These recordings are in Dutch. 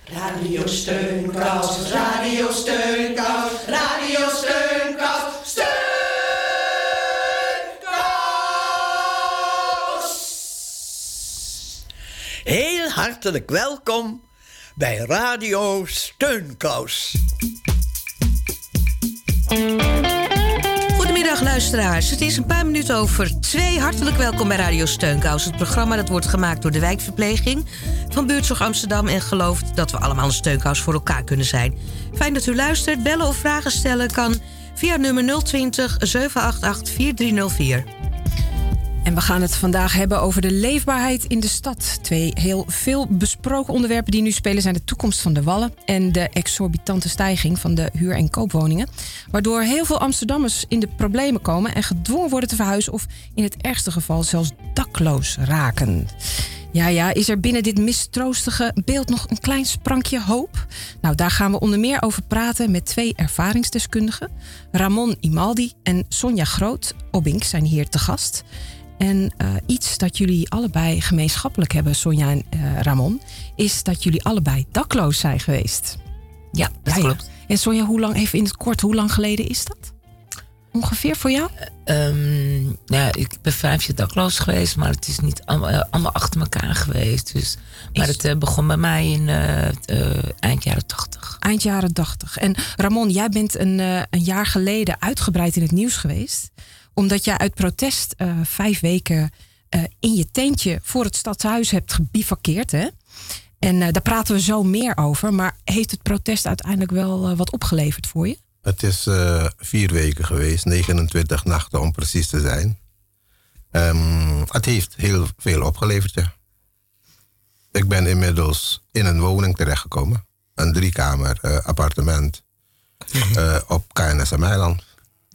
Radio Steunkous, Radio Steunkous, Radio Steunkous, Steunkous! Heel hartelijk welkom bij Radio Steunkous. Goedemiddag luisteraars, het is een paar minuten over 2. Hartelijk welkom bij Radio Steunkous. Het programma dat wordt gemaakt door de wijkverpleging van Buurtzorg Amsterdam en gelooft dat we allemaal een steunkous voor elkaar kunnen zijn. Fijn dat u luistert. Bellen of vragen stellen kan via nummer 020 788 4304. En we gaan het vandaag hebben over de leefbaarheid in de stad. 2 heel veel besproken onderwerpen die nu spelen zijn de toekomst van de Wallen en de exorbitante stijging van de huur- en koopwoningen. Waardoor heel veel Amsterdammers in de problemen komen en gedwongen worden te verhuizen of in het ergste geval zelfs dakloos raken. Ja, is er binnen dit mistroostige beeld nog een klein sprankje hoop? Nou, daar gaan we onder meer over praten met 2 ervaringsdeskundigen. Ramon Imaldi en Sonja Groot-Obbink zijn hier te gast. En iets dat jullie allebei gemeenschappelijk hebben, Sonja en Ramon, is dat jullie allebei dakloos zijn geweest. Ja, dat klopt. En Sonja, even in het kort, hoe lang geleden is dat? Ongeveer voor jou? Ik ben 5 jaar dakloos geweest, maar het is niet allemaal achter elkaar geweest. Dus, maar het begon bij mij in eind jaren 80. Eind jaren 80. En Ramon, jij bent een jaar geleden uitgebreid in het nieuws geweest, omdat jij uit protest 5 weken in je tentje voor het Stadhuis hebt gebivakkeerd, hè? En daar praten we zo meer over. Maar heeft het protest uiteindelijk wel wat opgeleverd voor je? Het is 4 weken geweest, 29 nachten om precies te zijn. Het heeft heel veel opgeleverd, ja. Ik ben inmiddels in een woning terechtgekomen. Een 3-kamer appartement op KNSM-eiland.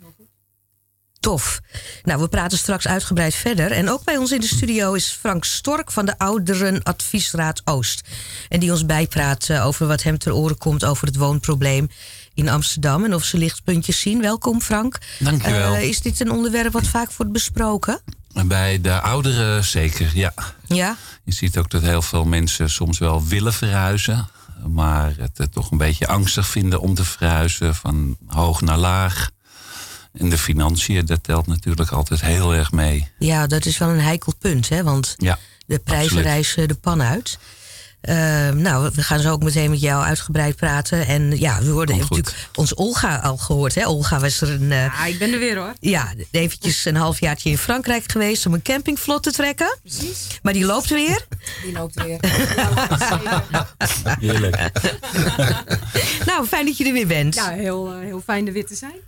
Tof. Nou, we praten straks uitgebreid verder. En ook bij ons in de studio is Frank Stork van de Ouderenadviesraad Oost. En die ons bijpraat over wat hem ter oren komt over het woonprobleem in Amsterdam. En of ze lichtpuntjes zien. Welkom, Frank. Dank je wel. Is dit een onderwerp wat vaak wordt besproken? Bij de ouderen zeker, ja. Ja? Je ziet ook dat heel veel mensen soms wel willen verhuizen, maar het toch een beetje angstig vinden om te verhuizen van hoog naar laag. En de financiën, dat telt natuurlijk altijd heel erg mee. Ja, dat is wel een heikel punt, hè? Want ja, de prijzen reizen de pan uit. We gaan zo ook meteen met jou uitgebreid praten. En ja, we worden natuurlijk ons Olga al gehoord. Hè? Olga was er ik ben er weer, hoor. Ja, eventjes een halfjaartje in Frankrijk geweest om een campingvlot te trekken. Precies. Maar die loopt weer. Die loopt weer. Heerlijk. Nou, fijn dat je er weer bent. Ja, heel fijn er weer te zijn.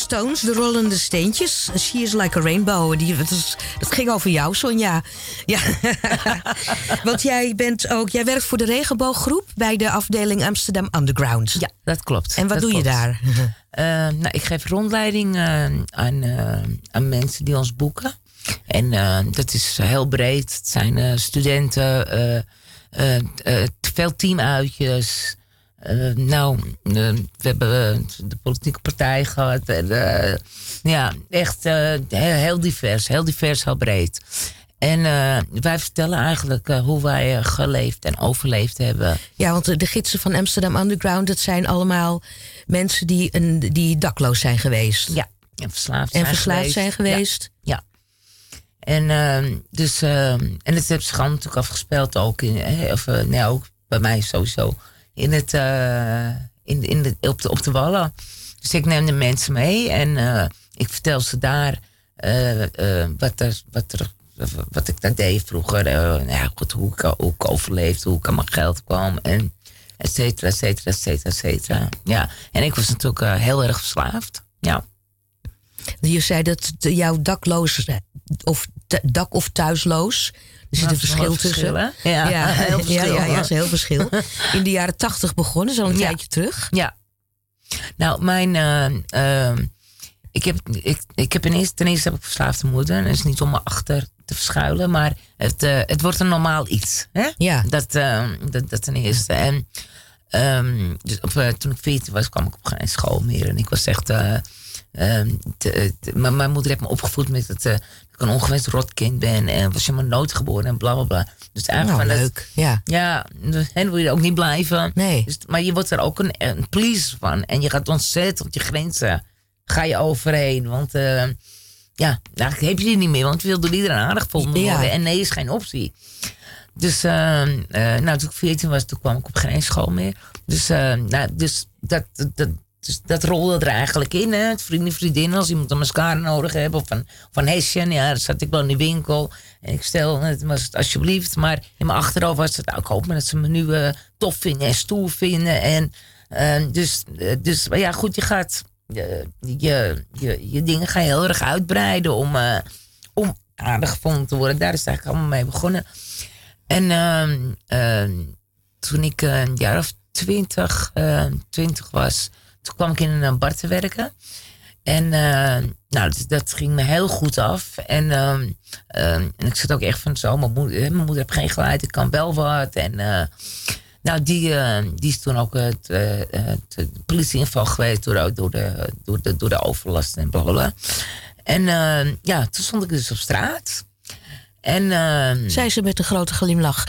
Stones, de rollende steentjes. She is like a rainbow. Dat ging over jou, Sonja. Ja. Want jij werkt voor de regenbooggroep bij de afdeling Amsterdam Underground. Ja, dat klopt. En wat doe je daar? Ik geef rondleiding aan mensen die ons boeken. En dat is heel breed. Het zijn studenten, veel teamuitjes. We hebben de politieke partij gehad. Echt heel divers, heel breed. En wij vertellen eigenlijk hoe wij geleefd en overleefd hebben. Ja, want de gidsen van Amsterdam Underground, dat zijn allemaal mensen die dakloos zijn geweest. Ja, en verslaafd zijn geweest. Ja. En het heeft zich natuurlijk afgespeeld ook ook bij mij sowieso. Op de Wallen. Dus ik neem de mensen mee en ik vertel ze daar wat ik daar deed vroeger. Hoe ik overleefde, hoe ik aan mijn geld kwam en et cetera, et cetera, et cetera, et cetera. Ja, en ik was natuurlijk heel erg verslaafd. Ja. Je zei dat jouw dakloos dak- of thuisloos. Er zit een verschil tussen. Ja, heel verschil. Ja, is een heel verschil. In de jaren 80 begonnen, zo'n tijdje terug. Ja. Nou, ik heb ten eerste heb ik verslaafde moeder. En dat is niet om me achter te verschuilen, maar het wordt een normaal iets. Hè? Ja. Dat ten eerste. En toen ik 14 was, kwam ik op geen school meer. En ik was echt... mijn moeder heeft me opgevoed met dat ik een ongewenst rotkind ben. En was je maar nooit geboren en bla bla bla. Dus eigenlijk leuk. Ja, en wil je er ook niet blijven. Nee. Dus, maar je wordt er ook een pleaser van. En je gaat ontzettend je grenzen ga je overheen. Want eigenlijk heb je die niet meer. Want je wil door iedereen aardig gevonden worden. Ja. En nee is geen optie. Dus toen ik 14 was, toen kwam ik op geen school meer. Dus dat rolde er eigenlijk in. Hè? Vriendinnen, als iemand een mascara nodig heeft. Of van Hessian, ja, dan zat ik wel in de winkel. En ik stel, het was het alsjeblieft. Maar in mijn achterhoofd was het, ik hoop maar dat ze me nu tof vinden en stoer vinden. En maar ja, goed, je gaat... Je dingen ga je heel erg uitbreiden om aardig gevonden te worden. Daar is het eigenlijk allemaal mee begonnen. En toen ik een jaar of 20 was... Toen kwam ik in een bar te werken. En dat ging me heel goed af. En ik zat ook echt van zo, mijn moeder heeft geen gelijk, ik kan wel wat. En die is toen ook de politieinval geweest door de overlast en blablabla. En toen stond ik dus op straat. En, zei ze met een grote glimlach.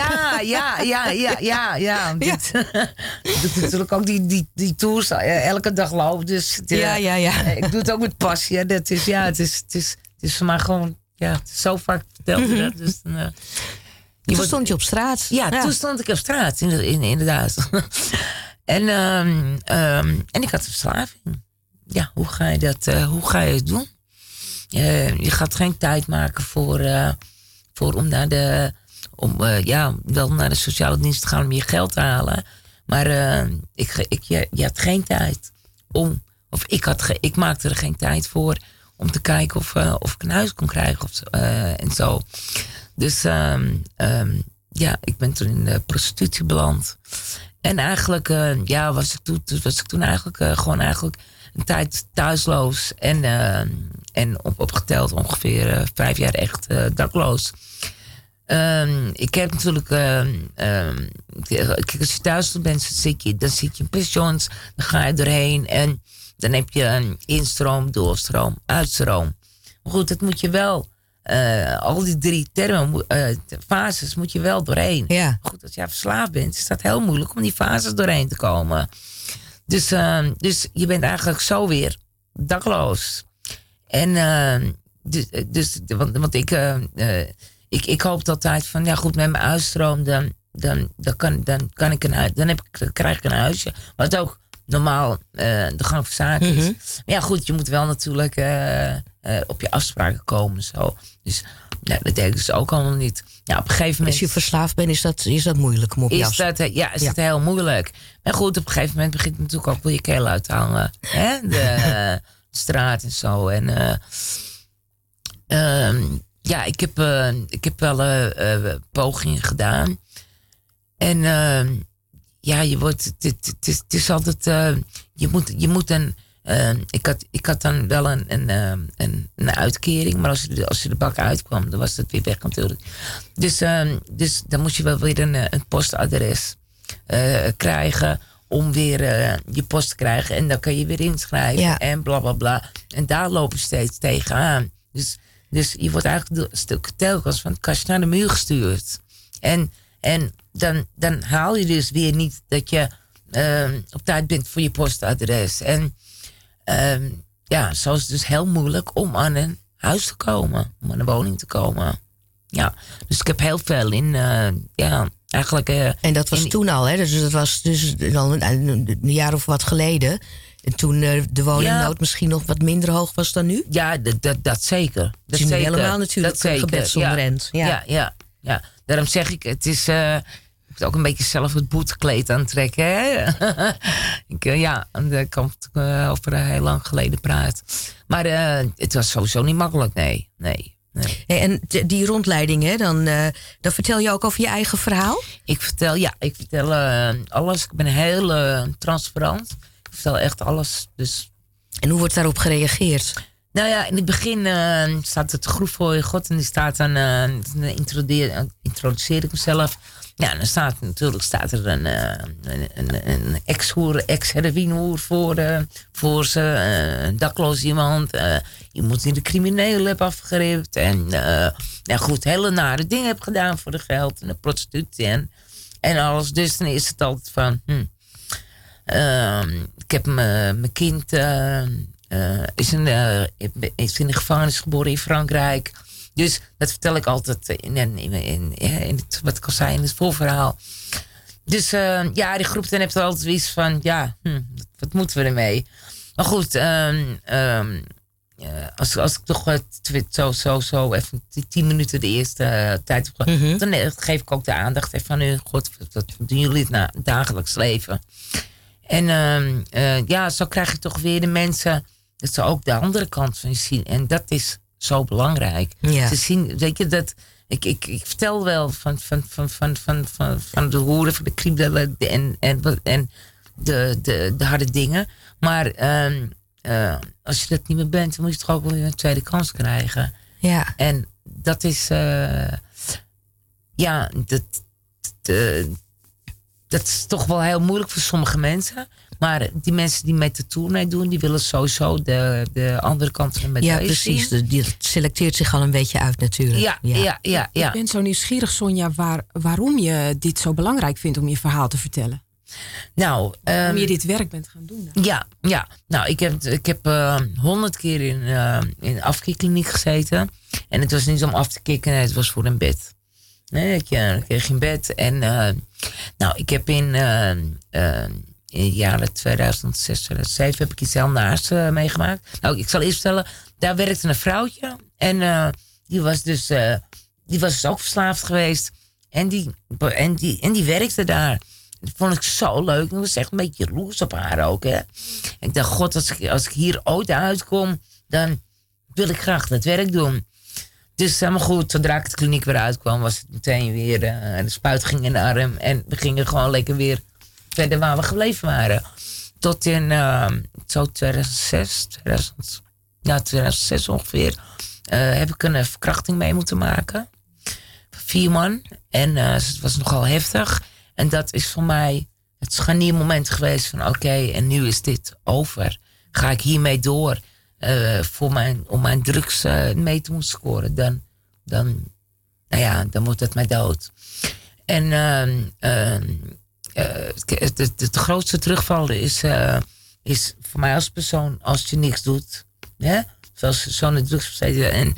Ja. Dat is natuurlijk ook die tours elke dag lopen. Dus ja. Ik doe het ook met passie. Het is voor mij gewoon... Ja, het is zo vaak verteld. Dus, toen stond je op straat. Ja, toen stond ik op straat, inderdaad. En ik had een verslaving. Ja, hoe ga je het doen? Je gaat geen tijd maken om naar de sociale dienst te gaan om je geld te halen. Maar je had geen tijd om... Of ik maakte er geen tijd voor om te kijken of ik een huis kon krijgen en zo. Dus ik ben toen in de prostitutie beland. En eigenlijk was ik toen eigenlijk gewoon een tijd thuisloos. En opgeteld ongeveer 5 jaar echt dakloos. Ik heb natuurlijk... als je thuis bent, dan zit je in pensions. Dan ga je doorheen. En dan heb je een instroom, doorstroom, uitstroom. Maar goed, dat moet je wel... al die 3 fases moet je wel doorheen. Ja. Maar goed, als jij verslaafd bent, is dat heel moeilijk om die fases doorheen te komen. Dus je bent eigenlijk zo weer dakloos. En want ik hoop altijd van, ja goed, met mijn uitstroom, dan kan ik een huis, krijg ik een huisje. Wat ook normaal de gang van zaken is. Mm-hmm. Maar ja goed, je moet wel natuurlijk op je afspraken komen. Zo. Dus dat deed ik dus ook allemaal niet. Ja, op een gegeven moment... Als je verslaafd bent, is dat moeilijk om op je afspraken? Is dat heel moeilijk. Maar goed, op een gegeven moment begint natuurlijk ook wel je keel uit te hangen. Hè? straat en zo. En ik heb wel pogingen gedaan. En je wordt... Het is altijd... Je moet een... Ik had dan wel een uitkering, maar als je de bak uitkwam, dan was het weer weg natuurlijk. Dus dan moest je wel weer een postadres krijgen om weer je post te krijgen. En dan kan je weer inschrijven en bla bla bla. En daar loop je steeds tegenaan. Dus je wordt eigenlijk een stuk telkens van het kastje naar de muur gestuurd. En dan haal je dus weer niet dat je op tijd bent voor je postadres. En zo is het dus heel moeilijk om aan een huis te komen. Om aan een woning te komen. Ja, dus ik heb heel veel in, eigenlijk... en dat was toen al, hè? Dus dat was dus dan een jaar of wat geleden. En toen de woningnood misschien nog wat minder hoog was dan nu? Ja, dat zeker. Dat is nu zeker. helemaal natuurlijk een gebed zonder end. Ja. Daarom zeg ik, het is... Ik moet ook een beetje zelf het boetekleed aantrekken. Hè? Ik kan over heel lang geleden praten. Maar het was sowieso niet makkelijk, nee. En die rondleiding, hè, dan vertel je ook over je eigen verhaal? Ik vertel alles. Ik ben heel transparant. Ik vertel echt alles. Dus. En hoe wordt daarop gereageerd? Nou ja, in het begin staat het groep voor je God. En die staat dan, introduceer ik mezelf. Ja, dan staat er een ex-hoer, ex-heroïnehoer voor ze. Een dakloos iemand. Je moet in de criminelen hebben afgeript. En goed, hele nare dingen heb gedaan voor de geld. En de prostitutie en alles. Dus dan is het altijd van... ik heb mijn kind... is in de gevangenis geboren in Frankrijk. Dus dat vertel ik altijd in het, wat ik al zei, in het voorverhaal. Dus die groep dan heeft er altijd iets van... wat moeten we ermee? Maar goed, als ik toch zo even 10 minuten de eerste tijd heb... dan geef ik ook de aandacht even van... God, wat doen jullie in het dagelijks leven? En zo krijg je toch weer de mensen... dat ze ook de andere kant van je zien. En dat is... zo belangrijk. Ja. Te zien, weet je, dat ik vertel wel van de hoeren, van de kriebelen en de harde dingen. Maar als je dat niet meer bent, dan moet je toch ook wel weer een tweede kans krijgen. Ja. En dat is dat is toch wel heel moeilijk voor sommige mensen. Maar die mensen die met de tour meedoen, die willen sowieso de andere kant van de medaille. Ja, precies. Die selecteert zich al een beetje uit natuurlijk. Ja. Ik ben zo nieuwsgierig, Sonja, waarom je dit zo belangrijk vindt om je verhaal te vertellen. Nou, waarom je dit werk bent gaan doen. Ja. Nou, ik heb 100 keer in een afkikkliniek gezeten. En het was niet om af te kicken, het was voor een bed. Nee, dan kreeg je een bed. En ik heb in de jaren 2006, 2007 heb ik iets heel naars meegemaakt. Nou, ik zal eerst vertellen, daar werkte een vrouwtje. En die was dus ook verslaafd geweest. En die werkte daar. Dat vond ik zo leuk. Ik was echt een beetje jaloers op haar ook. Hè. Ik dacht, god, als ik hier ooit uitkom, dan wil ik graag dat werk doen. Dus helemaal goed, zodra ik de kliniek weer uitkwam, was het meteen weer de spuit ging in de arm. En we gingen gewoon lekker weer verder waar we gebleven waren. Tot in 2006 ongeveer, heb ik een verkrachting mee moeten maken. 4 man. En het was nogal heftig. En dat is voor mij het scharniermoment geweest van oké, en nu is dit over. Ga ik hiermee door om mijn drugs mee te moeten scoren, dan wordt het mij dood. En de grootste terugval is voor mij als persoon als je niks doet. Hè? Zoals zo'n drugsbesteder. En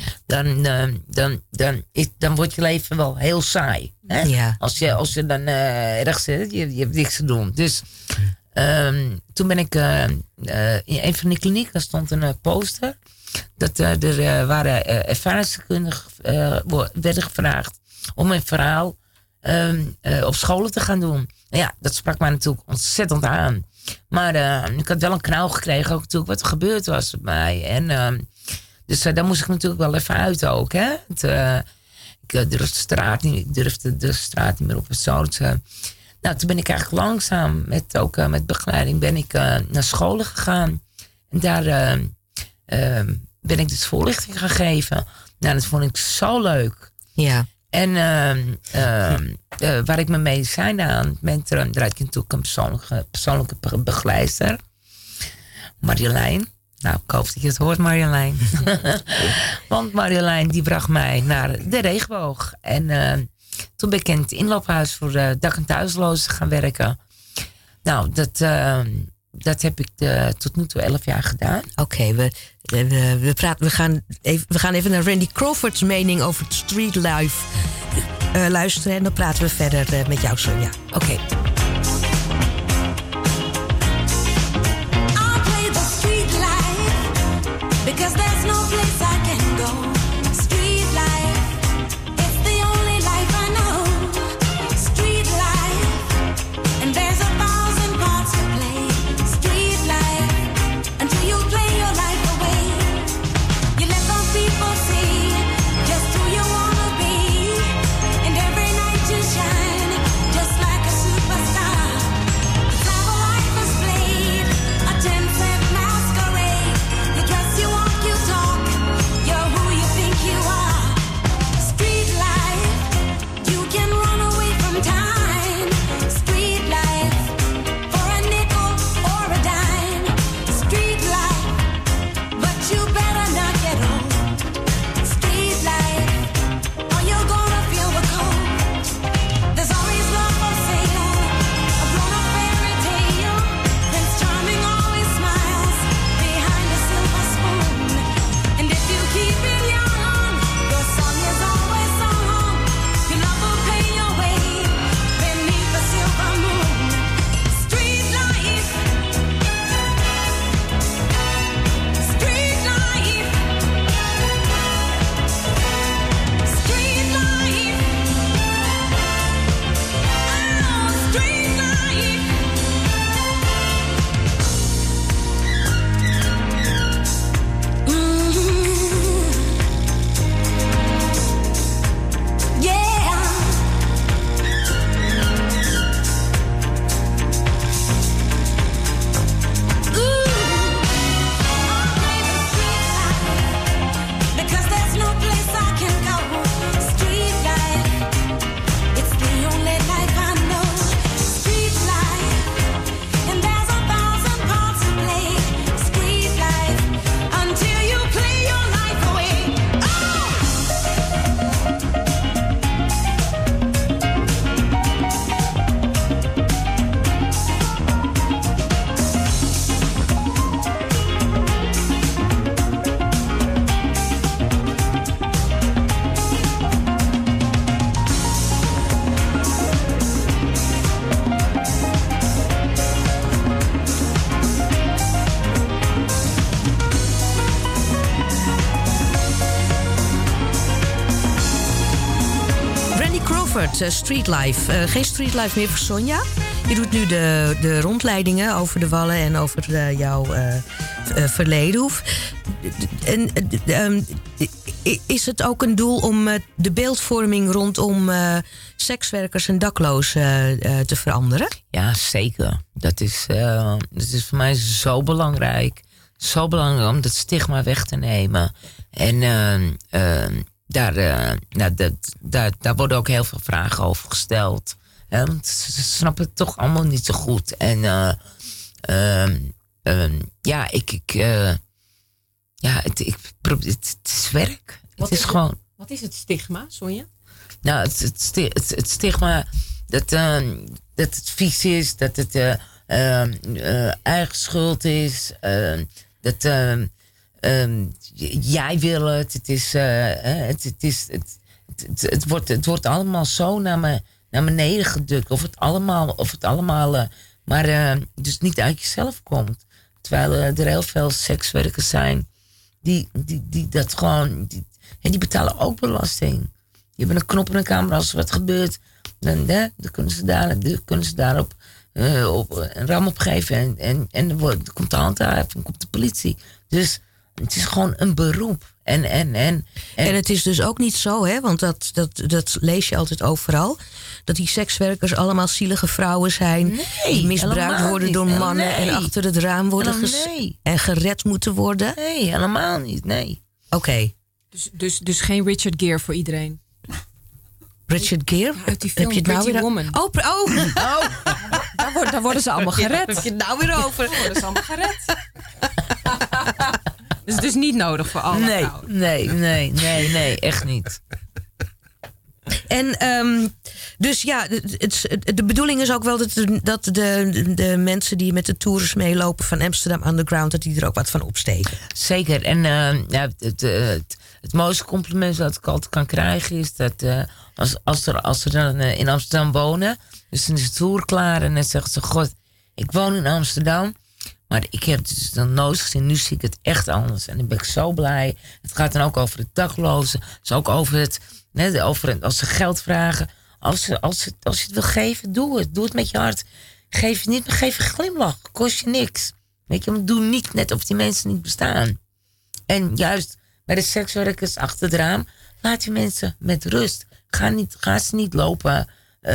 dan wordt je leven wel heel saai. Hè? Ja. Als je dan ergens zit, je hebt niks te doen. Dus toen ben ik in een van die klinieken stond een poster. Dat er waren ervaringsdeskundigen werden gevraagd om een verhaal op scholen te gaan doen. Ja, dat sprak mij natuurlijk ontzettend aan. Maar ik had wel een knauw gekregen ook natuurlijk wat er gebeurd was met mij. En dus daar moest ik natuurlijk wel even uit ook. Hè? Ik durfde de straat niet meer op. Nou, toen ben ik eigenlijk langzaam met begeleiding ben ik naar scholen gegaan. En daar ben ik dus voorlichting gaan geven. Nou, dat vond ik zo leuk. Ja. En waar ik mijn medicijnen aan ben, daar had ik natuurlijk een persoonlijke begeleidster. Marjolein. Nou, ik hoop dat je het hoort, Marjolein. Want Marjolein die bracht mij naar de Regenboog. En toen ben ik in het inloophuis voor dak- en thuislozen gaan werken. Nou, dat heb ik tot nu toe 11 jaar gedaan. Oké, we gaan even naar Randy Crawford's mening over het streetlife luisteren. En dan praten we verder met jou, Sonja. Oké. Because there's no place I can go. Street life, it's the only life I know. Street life, and there's 1,000 parts to play. Street life, until you play your life away. You let those people see just who you wanna be. And every night you shine, just like a superstar. It's how life is played, a 10-cent masquerade. You dress, you walk, you talk, you're who you think you are. Street life, you can run away from time. Street life, for a nickel or a dime. Street life, but you better not get old. Street life, or you're gonna feel the cold. There's always love for sale, a grown-up fairy tale. Prince Charming always smiles behind a silver spoon. And if you keep it young, your song is always sung. Your love will pay your way beneath the silver moon. Street life, street life, street life, oh, street life. Yeah. Because there's no place I can go. Street life, it's the only life I know. Street life, and there's 1,000 parts to play. Street life, until you play your life away. Randy Crawford, Streetlife. Geen Streetlife meer voor Sonja. Je doet nu de rondleidingen over de Wallen en over jouw verleden. Is het ook een doel om de beeldvorming rondom sekswerkers en daklozen te veranderen? Ja, zeker. Dat is voor mij zo belangrijk. Zo belangrijk om dat stigma weg te nemen. En daar worden ook heel veel vragen over gesteld. Want ze snappen het toch allemaal niet zo goed. En het is werk. Het is gewoon... Wat is het stigma, Sonja? Nou, het stigma dat het vies is, dat het eigen schuld is, dat jij wil het. Het wordt allemaal zo naar beneden gedrukt. Of het allemaal maar dus niet uit jezelf komt. Terwijl er heel veel sekswerkers zijn die dat gewoon... Die betalen ook belasting. Die hebben een knop in de kamer als er wat gebeurt. Dan kunnen ze daarop een ram opgeven. En dan komt de handhaving, dan komt de politie. Dus het is gewoon een beroep. En het is dus ook niet zo, hè, want dat lees je altijd overal, dat die sekswerkers allemaal zielige vrouwen zijn, die misbruikt worden door mannen en achter het raam worden en gered moeten worden. Nee, helemaal niet, nee. Oké. Dus geen Richard Gere voor iedereen? Richard Gere? Uit die film Heb je het nou weer Woman. Daar worden ze allemaal gered. Heb je het nou weer over? Daar worden ze allemaal gered. Dus het is niet nodig voor alle vrouwen. Nee, echt niet. En dus ja, de bedoeling is ook wel dat de mensen die met de tours meelopen van Amsterdam Underground, dat die er ook wat van opsteken. Zeker. En het mooiste compliment dat ik altijd kan krijgen is dat als ze dan in Amsterdam wonen, dus dan is de tour klaar en dan zeggen ze: God, ik woon in Amsterdam, maar ik heb het dus nog nooit gezien. Nu zie ik het echt anders. En dan ben ik zo blij. Het gaat dan ook over de daklozen. Het is ook over het, als ze geld vragen. Als je het wil geven, doe het. Doe het met je hart. Geef het niet, maar geef een glimlach. Kost je niks. Weet je, maar doe niet net of die mensen niet bestaan. En juist bij de sekswerkers achter het raam, laat die mensen met rust. Ga ze niet lopen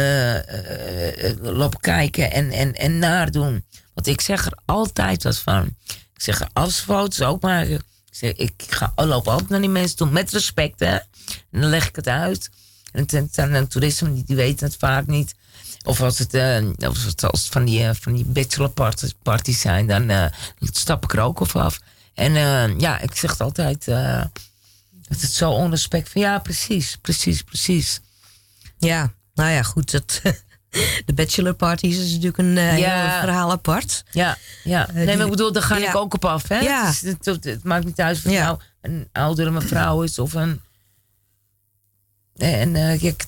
kijken en nadoen. Want ik zeg er altijd wat van. Ik zeg er als foto's ook maken. Ik loop ook naar die mensen toe met respect, hè. En dan leg ik het uit. En toeristen die weten het vaak niet. Of als het van die bachelorparties zijn, dan stap ik er ook af. En ik zeg het altijd. Dat het zo onrespect van ja, precies. Ja, nou ja, goed. De bachelorparties is natuurlijk een heel verhaal apart. Ja. Nee, maar ik bedoel, daar ga ik ook op af. Hè? Ja. Het maakt niet uit of het nou een oudere mevrouw is of een. En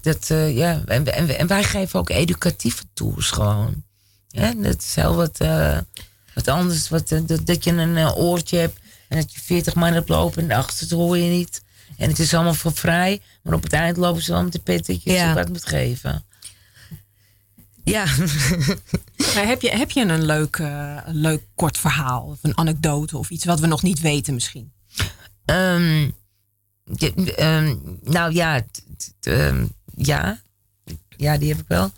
wij geven ook educatieve tours gewoon. Ja, dat is heel wat anders. Dat je een oortje hebt en dat je 40 man hebt lopen en de achterste hoor je niet. En het is allemaal voor vrij, maar op het eind lopen ze wel met de pet dat je ze wat moet geven. Ja. Heb je een leuk kort verhaal of een anekdote of iets wat we nog niet weten misschien? Ja, die heb ik wel.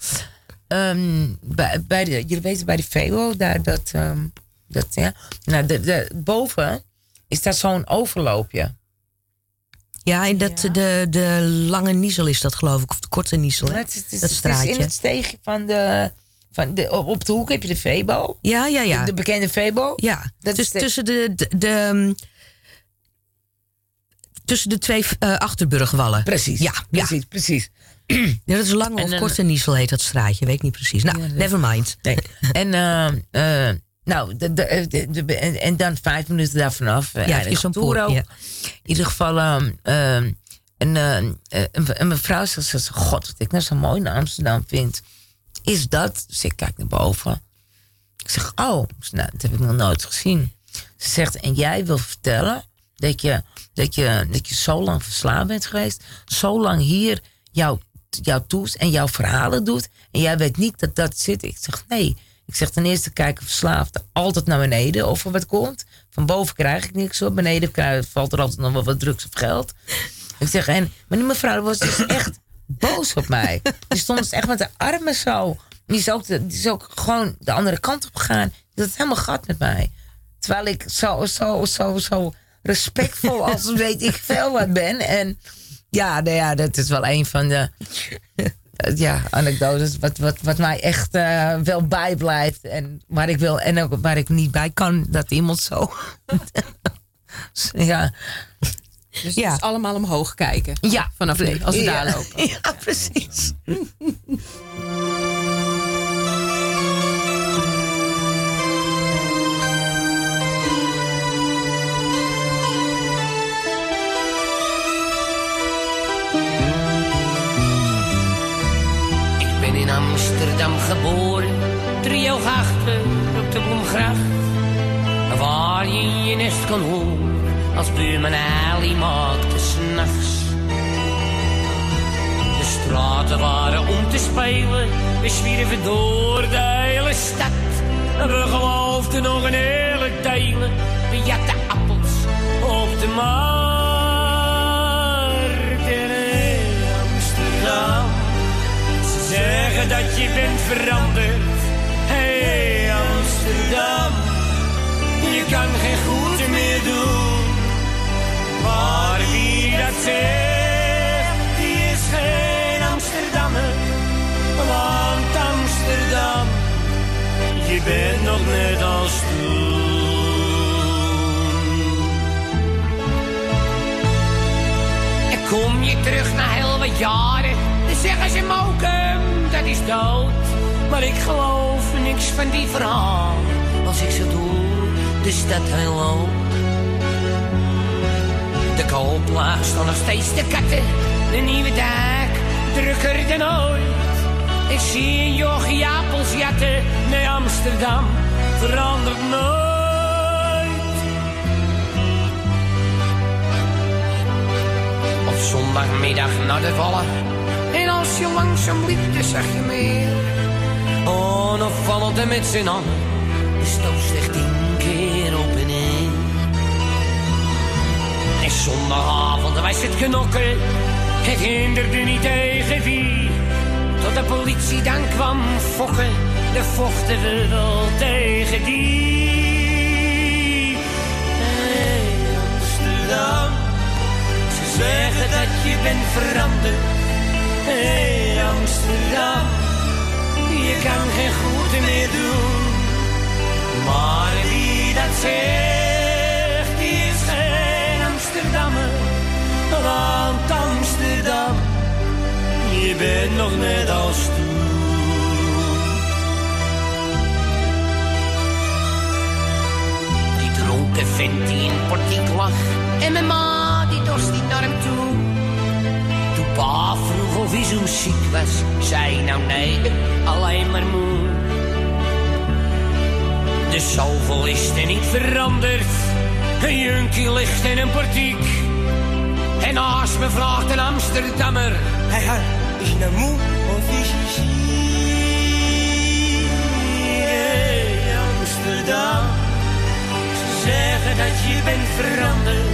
Jullie weten bij de VEO, boven is daar zo'n overloopje. Ja, en de lange Niesel is dat, geloof ik, of de korte Niesel. Ja, dat straatje. Het is in het steegje op de hoek heb je de Febo. Ja. De bekende Febo. Ja, dat is tussen tussen de twee Achterburgwallen. Precies. Ja. Precies. Ja, dat is Lange of Korte Niesel heet dat straatje, weet ik niet precies. Nou, never mind. Nee. En dan 5 minuten daar vanaf. Is zo'n tour ook. Ja. In ieder geval een mevrouw zegt: God, wat ik nou zo mooi in Amsterdam vind, is dat. Dus ik kijk naar boven. Ik zeg: oh, nou, dat heb ik nog nooit gezien. Ze zegt: en jij wil vertellen dat je zo lang verslaafd bent geweest, zo lang hier jouw tours en jouw verhalen doet, en jij weet niet dat zit. Ik zeg: nee. Ik zeg: ten eerste kijken verslaafden altijd naar beneden of er wat komt. Van boven krijg ik niks op. Beneden valt er altijd nog wel wat drugs of geld. Ik zeg: maar die mevrouw was dus echt boos op mij. Die stond dus echt met de armen zo. Die is ook gewoon de andere kant op gegaan. Die had het helemaal gat met mij. Terwijl ik zo respectvol als weet ik veel wat ben. En dat is wel een van de anekdotes wat mij echt wel bijblijft. En waar ik wil en ook waar ik niet bij kan, dat iemand zo. Ja. Dus het is allemaal omhoog kijken. Ja. Vanaf nu, als we daar lopen. Ja, precies. In Amsterdam geboren, 3 achter op de Bloemgracht. Waar je je nest kon horen, als buurman Ali maakte 's nachts. De straten waren om te spelen, we zwierven door de hele hele stad. We geloofden nog een hele delen. We jatten appels op de markt in Amsterdam. Ze zeggen dat je bent veranderd. Hey Amsterdam, je kan geen goed meer doen. Maar wie dat zegt, die is geen Amsterdammer. Want Amsterdam, je bent nog net als toen. En kom je terug na heel wat jaren, dan zeggen ze Mokum, dat is dood. Maar ik geloof niks van die verhaal. Als ik zo doe, de stad heel loop. De kooplaag staan nog steeds de katten. De nieuwe dak, drukker dan ooit. Ik zie een jochie appels jatten. Nee, Amsterdam verandert nooit. Op zondagmiddag naar de Wallen. En als je langzaam liep, dan zag je meer. Oh, dan valt er met z'n allen. De stoot zich 10 keer op en neer. En zondagavond was het knokken. Het hinderde niet tegen wie. Tot de politie dan kwam fokken. Dan vochten we wel tegen die. Hey Amsterdam, ze zeggen dat je bent veranderd. Hey Amsterdam, je kan geen goed meer doen. Maar wie dat zegt, die is geen Amsterdammer. Want Amsterdam, je bent nog net als toen. Die dronken vent die in portiek lag. En mijn ma die dorst niet naar hem toe. Toen pa vroeg of hij zo ziek was, zei nou nee, alleen maar moe. De zoveel is er niet veranderd. Een junkie ligt in een portiek. En naast me vraagt een Amsterdammer: hey, is je nou moe of is je ziek? Hey Amsterdam, ze zeggen dat je bent veranderd.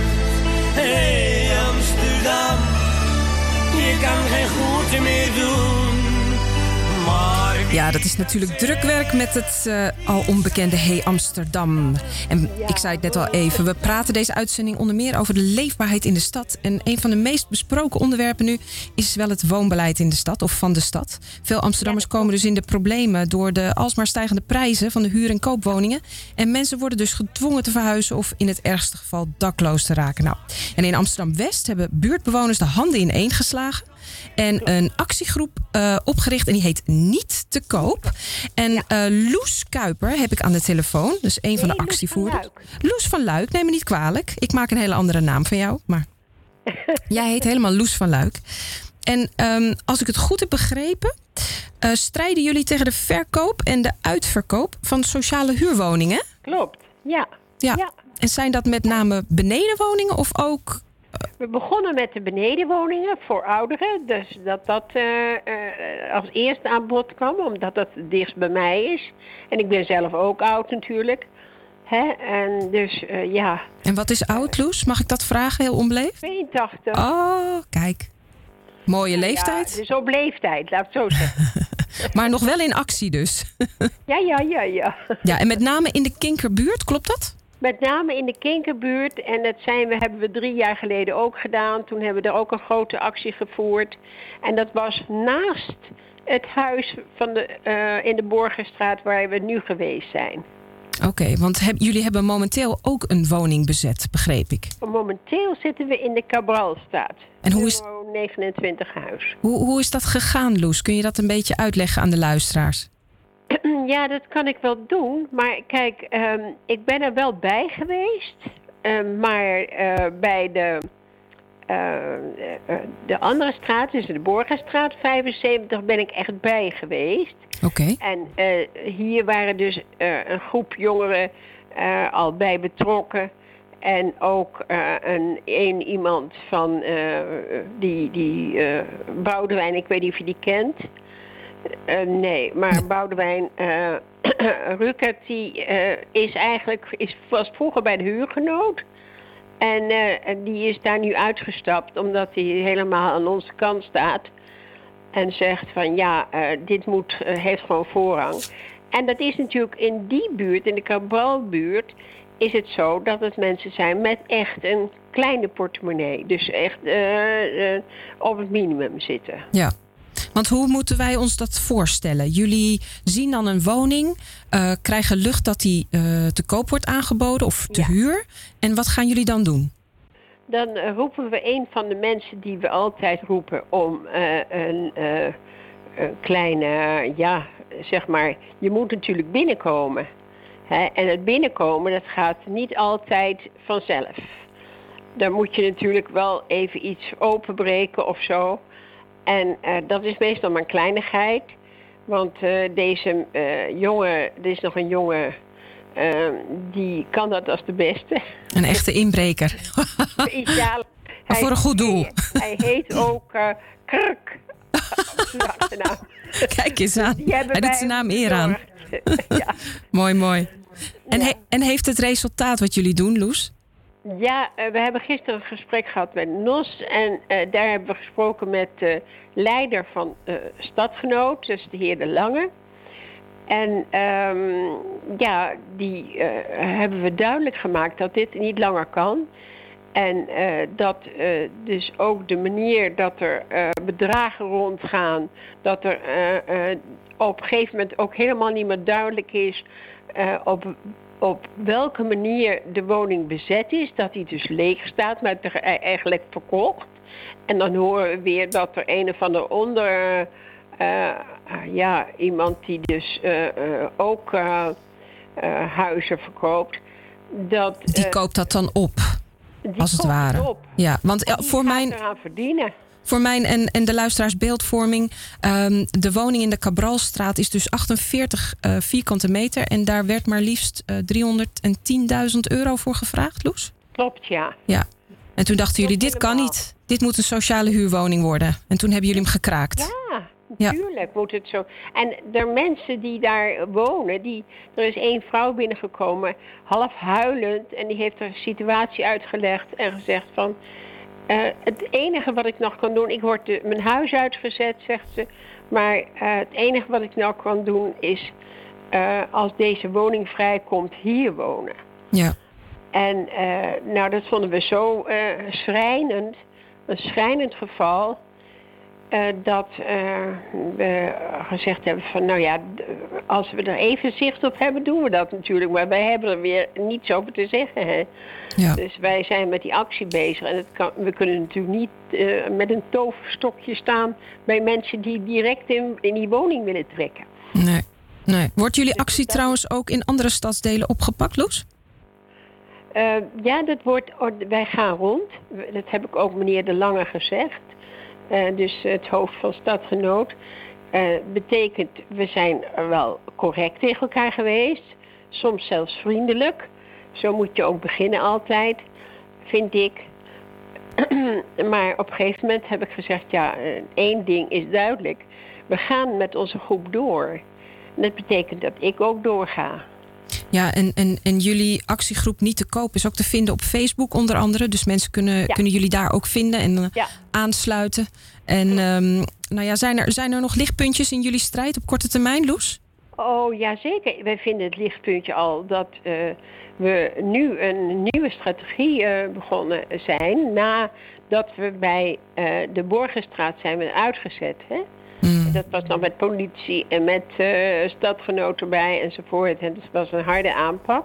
Hey Amsterdam, je kan geen goed meer doen. Ja, dat is natuurlijk drukwerk met het al onbekende Hey Amsterdam. En ik zei het net al even, we praten deze uitzending onder meer over de leefbaarheid in de stad. En een van de meest besproken onderwerpen nu is wel het woonbeleid in de stad of van de stad. Veel Amsterdammers komen dus in de problemen door de alsmaar stijgende prijzen van de huur- en koopwoningen. En mensen worden dus gedwongen te verhuizen of in het ergste geval dakloos te raken. Nou, en in Amsterdam-West hebben buurtbewoners de handen ineen geslagen. En een actiegroep opgericht en die heet Niet te Koop. En Loes Kuiper heb ik aan de telefoon. Dus een van de actievoerders. Loes van Luik, neem me niet kwalijk. Ik maak een hele andere naam van jou. Maar jij heet helemaal Loes van Luik. En als ik het goed heb begrepen, strijden jullie tegen de verkoop en de uitverkoop van sociale huurwoningen? Klopt, ja. En zijn dat met name benedenwoningen of ook... We begonnen met de benedenwoningen voor ouderen. Dus dat als eerste aan bod kwam, omdat dat het dichtst bij mij is. En ik ben zelf ook oud natuurlijk. En dus, ja. En wat is oud, Loes? Mag ik dat vragen, heel onbeleefd? 82. Oh, kijk. Mooie leeftijd. Ja, dus op leeftijd, laat ik het zo zeggen. Maar nog wel in actie dus. Ja. Ja, en met name in de Kinkerbuurt, klopt dat? Met name in de Kinkerbuurt. En dat hebben we 3 jaar geleden ook gedaan. Toen hebben we er ook een grote actie gevoerd. En dat was naast het huis van in de Borgerstraat waar we nu geweest zijn. Oké, want jullie hebben momenteel ook een woning bezet, begreep ik. Momenteel zitten we in de Cabralstraat. En hoe is 29 huis. Hoe is dat gegaan, Loes? Kun je dat een beetje uitleggen aan de luisteraars? Ja, dat kan ik wel doen. Maar kijk, ik ben er wel bij geweest. Maar bij de andere straat, dus de Borgerstraat 75, ben ik echt bij geweest. Oké. En hier waren dus een groep jongeren al bij betrokken. En ook iemand van die Boudewijn, ik weet niet of je die kent. Nee, maar Boudewijn Rukert was vroeger bij de huurgenoot. En die is daar nu uitgestapt omdat hij helemaal aan onze kant staat. En zegt van dit heeft gewoon voorrang. En dat is natuurlijk in die buurt, in de Cabralbuurt, is het zo dat het mensen zijn met echt een kleine portemonnee. Dus echt op het minimum zitten. Ja. Want hoe moeten wij ons dat voorstellen? Jullie zien dan een woning, krijgen lucht dat die te koop wordt aangeboden of te huur. En wat gaan jullie dan doen? Dan roepen we een van de mensen die we altijd roepen om een kleine, zeg maar, je moet natuurlijk binnenkomen. Hè? En het binnenkomen, dat gaat niet altijd vanzelf. Dan moet je natuurlijk wel even iets openbreken of zo. En dat is meestal maar een kleinigheid. Want deze jongen, er is nog een jongen, die kan dat als de beste. Een echte inbreker. Ja, voor een goed doel. Hij heet ook Krk. Kijk eens aan. Hij doet zijn naam eer aan. Ja. Mooi. En heeft het resultaat wat jullie doen, Loes? Ja, we hebben gisteren een gesprek gehad met NOS. En daar hebben we gesproken met de leider van Stadgenoot, dus de heer De Lange. En die hebben we duidelijk gemaakt dat dit niet langer kan. En dat dus ook de manier dat er bedragen rondgaan, dat er op een gegeven moment ook helemaal niet meer duidelijk is op welke manier de woning bezet is. Dat die dus leeg staat, maar eigenlijk verkocht. En dan horen we weer dat er een of ander iemand die dus ook huizen verkoopt. Die koopt dat dan op, als het ware. Op. Ja, want voor mijn... eraan verdienen. Voor mijn en de luisteraars beeldvorming. De woning in de Cabralstraat is dus 48 vierkante meter. En daar werd maar liefst €310.000 voor gevraagd, Loes? Klopt, ja. Ja. En toen dachten jullie, dit kan niet. Dit moet een sociale huurwoning worden. En toen hebben jullie hem gekraakt. Ja, natuurlijk moet het zo. En er mensen die daar wonen, er is één vrouw binnengekomen, half huilend. En die heeft haar situatie uitgelegd en gezegd van... het enige wat ik nog kan doen, ik word mijn huis uitgezet, zegt ze. Maar het enige wat ik nou kan doen is, als deze woning vrijkomt, hier wonen. Ja. En dat vonden we zo schrijnend, een schrijnend geval, dat we gezegd hebben van, als we er even zicht op hebben, doen we dat natuurlijk. Maar wij hebben er weer niets over te zeggen, hè. Ja. Dus wij zijn met die actie bezig. En we kunnen natuurlijk niet met een toverstokje staan bij mensen die direct in die woning willen trekken. Nee. Wordt jullie actie trouwens ook in andere stadsdelen opgepakt, Loes? Wij gaan rond. Dat heb ik ook meneer De Lange gezegd. Dus het hoofd van Stadgenoot. Betekent, we zijn wel correct tegen elkaar geweest. Soms zelfs vriendelijk. Zo moet je ook beginnen altijd, vind ik. Maar op een gegeven moment heb ik gezegd, één ding is duidelijk. We gaan met onze groep door. En dat betekent dat ik ook doorga. Ja, en jullie actiegroep Niet te Koop is ook te vinden op Facebook onder andere. Dus mensen kunnen jullie daar ook vinden en aansluiten. En zijn er nog lichtpuntjes in jullie strijd op korte termijn, Loes? Oh ja, zeker. Wij vinden het lichtpuntje al dat we nu een nieuwe strategie begonnen zijn. Nadat we bij de Borgenstraat zijn uitgezet. Hè? Dat was dan met politie en met stadgenoten erbij enzovoort. En dat was een harde aanpak.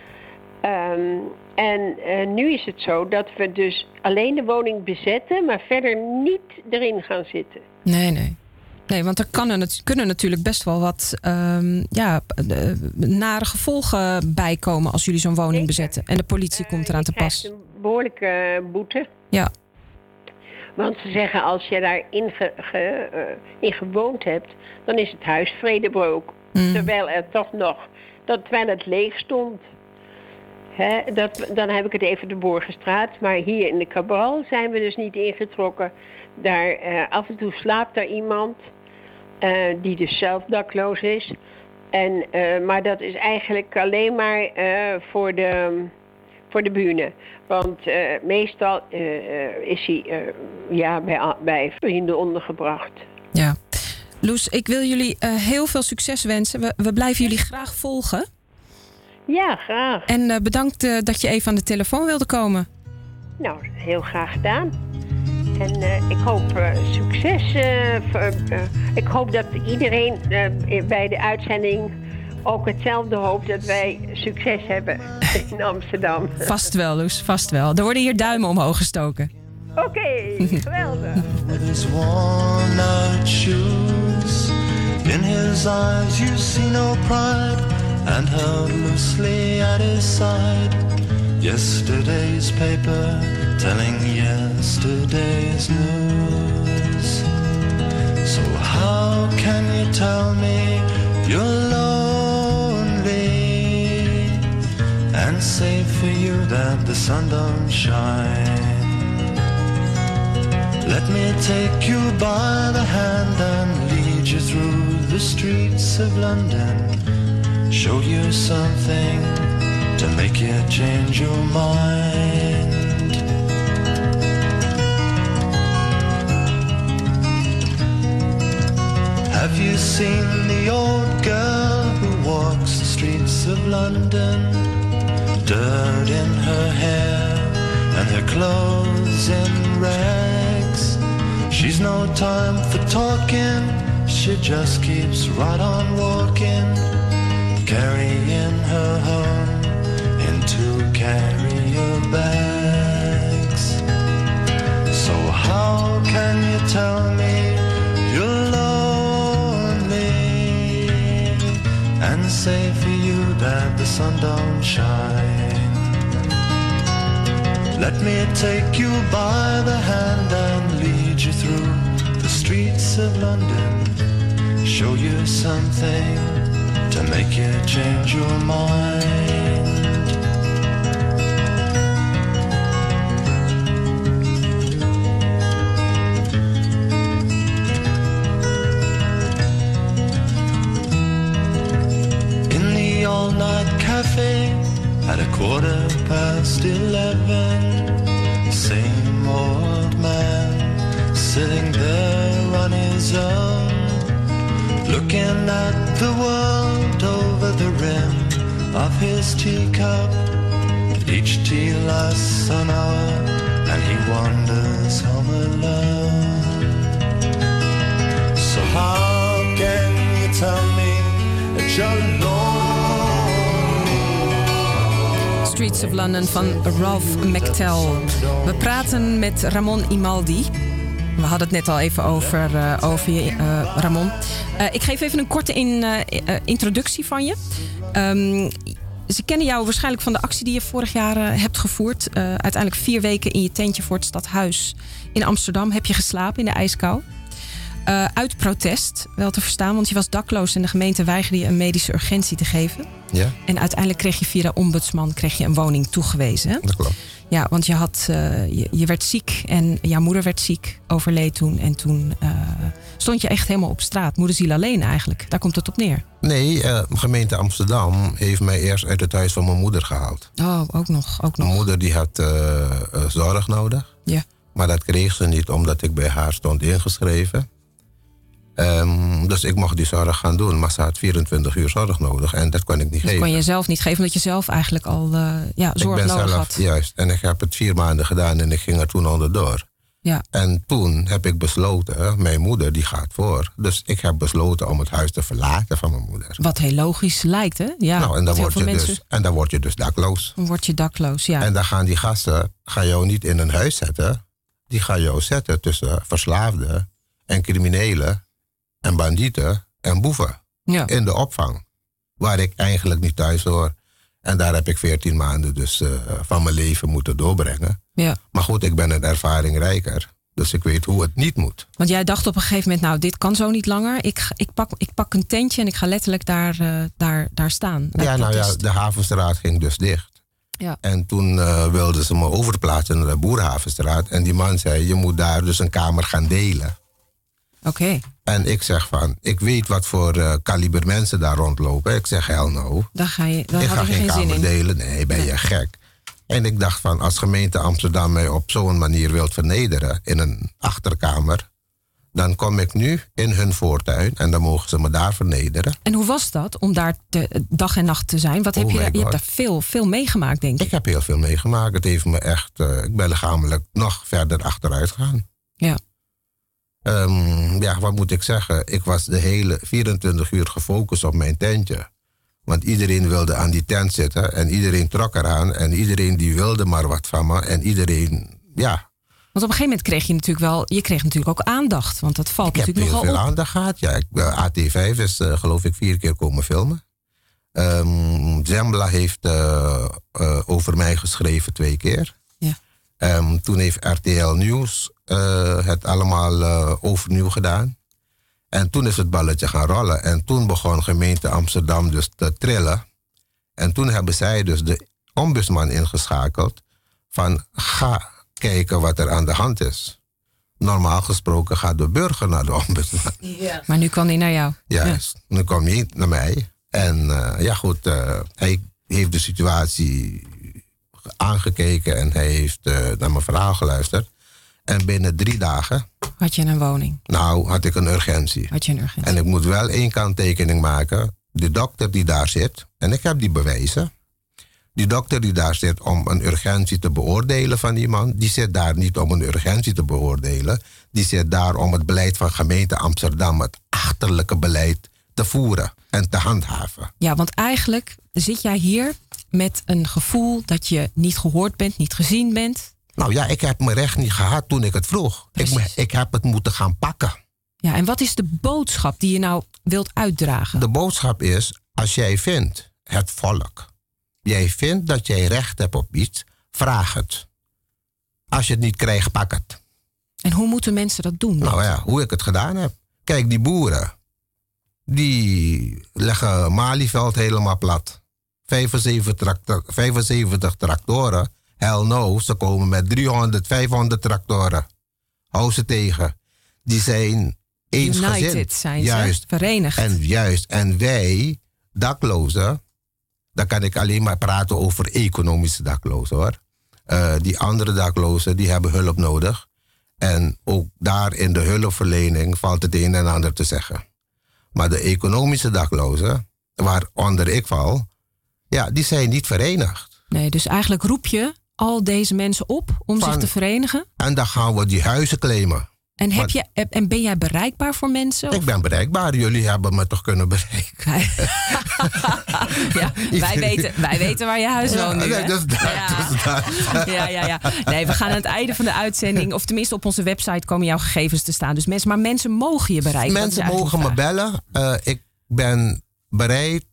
Nu is het zo dat we dus alleen de woning bezetten, maar verder niet erin gaan zitten. Nee, want er kunnen natuurlijk best wel wat nare gevolgen bij komen als jullie zo'n woning bezetten. En de politie komt eraan te pas. Je krijgt een behoorlijke boete. Ja. Want ze zeggen, als je daarin in gewoond hebt, dan is het huis vredebreuk. Terwijl het leeg stond. Dan heb ik het even de Borgenstraat. Maar hier in de Cabral zijn we dus niet ingetrokken. Daar af en toe slaapt daar iemand die dus zelf dakloos is. En, maar dat is eigenlijk alleen maar voor de bühne. Want meestal is hij bij vrienden ondergebracht. Ja. Loes, ik wil jullie heel veel succes wensen. We blijven jullie graag volgen. Ja, graag. En bedankt dat je even aan de telefoon wilde komen. Nou, heel graag gedaan. En ik hoop succes. Ik hoop dat iedereen bij de uitzending ook hetzelfde hoopt, dat wij succes hebben in Amsterdam. Vast wel, Loes, vast wel. Er worden hier duimen omhoog gestoken. Oké, geweldig. With his worn-out shoes, in his eyes you see no pride, and held loosely at his side. Yesterday's paper telling yesterday's news. So how can you tell me you're lonely and say for you that the sun don't shine? Let me take you by the hand and lead you through the streets of London. Show you something to make you change your mind. Have you seen the old girl who walks the streets of London? Dirt in her hair and her clothes in rags. She's no time for talking, she just keeps right on walking, carrying her home in 2 carrier bags. So how can you tell me you're lonely and say for you that the sun don't shine? Let me take you by the hand and lead you through the streets of London. Show you something to make you change your mind. In the all-night cafe at 11:15, same old man sitting there on his own, looking at the world over the rim of his teacup. Each tea lasts an hour and he wanders home alone. So how can you tell me that you're lonely? Streets of London van Ralph McTell. We praten met Ramon Imaldi. We hadden het net al even over je, Ramon. Ik geef even een korte introductie van je. Ze kennen jou waarschijnlijk van de actie die je vorig jaar hebt gevoerd. Uiteindelijk 4 weken in je tentje voor het stadhuis in Amsterdam heb je geslapen in de ijskou. Uit protest, wel te verstaan, want je was dakloos en de gemeente weigerde je een medische urgentie te geven. Ja. En uiteindelijk kreeg je via de ombudsman een woning toegewezen. Hè? Dat klopt. Ja, want je werd ziek en jouw moeder werd ziek, overleed toen. En toen stond je echt helemaal op straat. Moederziel alleen eigenlijk. Daar komt het op neer. Nee, gemeente Amsterdam heeft mij eerst uit het huis van mijn moeder gehaald. Oh, ook nog. Mijn moeder die had zorg nodig. Ja. Maar dat kreeg ze niet omdat ik bij haar stond ingeschreven. Dus ik mocht die zorg gaan doen. Maar ze had 24 uur zorg nodig en dat kon ik niet geven. Dat kon je zelf niet geven omdat je zelf eigenlijk al zorg nodig had. Juist. En ik heb het 4 maanden gedaan en ik ging er toen onderdoor. Ja. En toen heb ik besloten, mijn moeder die gaat voor. Dus ik heb besloten om het huis te verlaten van mijn moeder. Wat heel logisch lijkt, hè? Ja, nou, en dan word je dus dakloos. Dan word je dakloos, ja. En dan gaan die gasten jou niet in een huis zetten. Die gaan jou zetten tussen verslaafden en criminelen en bandieten en boeven. Ja. In de opvang. Waar ik eigenlijk niet thuis hoor. En daar heb ik 14 maanden dus van mijn leven moeten doorbrengen. Ja. Maar goed, ik ben een ervaring rijker. Dus ik weet hoe het niet moet. Want jij dacht op een gegeven moment, nou, dit kan zo niet langer. Ik pak een tentje en ik ga letterlijk daar staan. Ja, nou ja, de Havenstraat ging dus dicht. Ja. En toen wilden ze me overplaatsen naar de Boerhavenstraat. En die man zei, je moet daar dus een kamer gaan delen. Oké. En ik zeg van, ik weet wat voor kaliber mensen daar rondlopen. Ik zeg, hell no. Daar ga je, ik ga geen kamer delen. Nee, ben je gek. En ik dacht van, als gemeente Amsterdam mij op zo'n manier wilt vernederen in een achterkamer, dan kom ik nu in hun voortuin en dan mogen ze me daar vernederen. En hoe was dat om daar dag en nacht te zijn? Wat heb je hebt daar veel meegemaakt, denk ik. Ik heb heel veel meegemaakt. Het heeft me echt, ik ben lichamelijk nog verder achteruit gegaan. Ja. Ja, wat moet ik zeggen? Ik was de hele 24 uur gefocust op mijn tentje. Want iedereen wilde aan die tent zitten en iedereen trok eraan en iedereen die wilde maar wat van me en iedereen, ja. Want op een gegeven moment kreeg je natuurlijk ook aandacht, want dat valt natuurlijk nogal op. Ik heb heel veel aandacht gehad, ja. AT5 is geloof ik 4 keer komen filmen. Zembla heeft over mij geschreven 2 keer. Ja. Toen heeft RTL Nieuws het allemaal overnieuw gedaan. En toen is het balletje gaan rollen. En toen begon gemeente Amsterdam dus te trillen. En toen hebben zij dus de ombudsman ingeschakeld van ga kijken wat er aan de hand is. Normaal gesproken gaat de burger naar de ombudsman. Ja. Maar nu kwam hij naar jou. Juist, nu kwam hij naar mij. En ja goed, hij heeft de situatie aangekeken en hij heeft naar mijn verhaal geluisterd. En binnen 3 dagen... Had je een woning? Nou, had ik een urgentie. Had je een urgentie? En ik moet wel 1 kanttekening maken. De dokter die daar zit, en ik heb die bewijzen. Die dokter die daar zit om een urgentie te beoordelen van iemand, die zit daar niet om een urgentie te beoordelen. Die zit daar om het beleid van gemeente Amsterdam, het achterlijke beleid, te voeren en te handhaven. Ja, want eigenlijk zit jij hier met een gevoel dat je niet gehoord bent, niet gezien bent. Nou ja, ik heb mijn recht niet gehad toen ik het vroeg. Ik heb het moeten gaan pakken. Ja, en wat is de boodschap die je nou wilt uitdragen? De boodschap is, als jij vindt, het volk, jij vindt dat jij recht hebt op iets, vraag het. Als je het niet krijgt, pak het. En hoe moeten mensen dat doen? Nou ja, hoe ik het gedaan heb. Kijk, die boeren, die leggen Malieveld helemaal plat. 75 tractoren. Hell no, ze komen met 300, 500 tractoren. Hou ze tegen. Die zijn eensgezind. United zijn ze, verenigd. En wij, daklozen, dan kan ik alleen maar praten over economische daklozen hoor. Die andere daklozen, die hebben hulp nodig. En ook daar in de hulpverlening valt het een en ander te zeggen. Maar de economische daklozen, waaronder ik val, ja, die zijn niet verenigd. Nee, dus eigenlijk roep je al deze mensen op om zich te verenigen? En dan gaan we die huizen claimen. En ben jij bereikbaar voor mensen? Ik ben bereikbaar. Jullie hebben me toch kunnen bereiken? Ja, wij weten waar je huis woont nu. Nee, dus Ja. Nee, we gaan aan het einde van de uitzending, of tenminste op onze website komen jouw gegevens te staan. Dus mensen mogen je bereiken. Mensen mogen me bellen. Ik ben bereid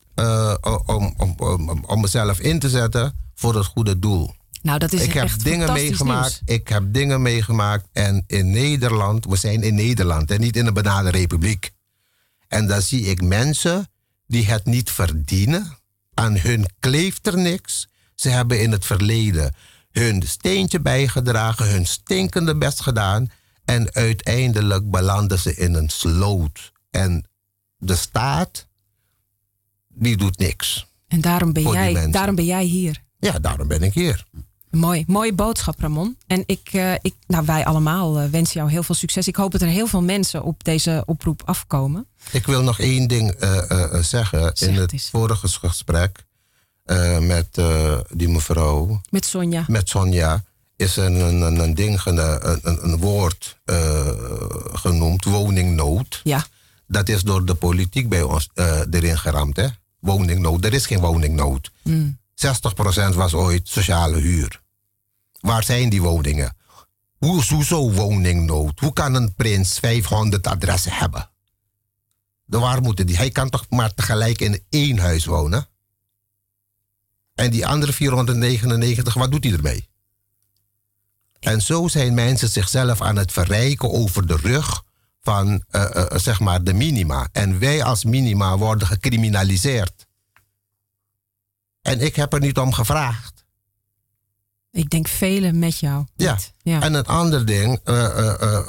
om mezelf in te zetten voor het goede doel. Nou, dat is echt fantastisch nieuws. Ik heb dingen meegemaakt en in Nederland, we zijn in Nederland en niet in een bananenrepubliek. En dan zie ik mensen die het niet verdienen. Aan hun kleeft er niks. Ze hebben in het verleden hun steentje bijgedragen, hun stinkende best gedaan. En uiteindelijk belanden ze in een sloot. En de staat, die doet niks. En daarom ben jij hier. Ja, daarom ben ik hier. Mooie boodschap, Ramon. En wij allemaal wensen jou heel veel succes. Ik hoop dat er heel veel mensen op deze oproep afkomen. Ik wil nog 1 ding zeggen. In het vorige gesprek met die mevrouw. Met Sonja. Met Sonja is er een woord genoemd, woningnood. Ja. Dat is door de politiek bij ons erin geramd, hè? Woningnood. Er is geen woningnood. 60% was ooit sociale huur. Waar zijn die woningen? Hoezo woningnood? Hoe kan een prins 500 adressen hebben? Waar moeten die? Hij kan toch maar tegelijk in 1 huis wonen? En die andere 499, wat doet hij ermee? En zo zijn mensen zichzelf aan het verrijken over de rug van zeg maar de minima. En wij als minima worden gecriminaliseerd. En ik heb er niet om gevraagd. Ik denk velen met jou. Ja. En een ander ding.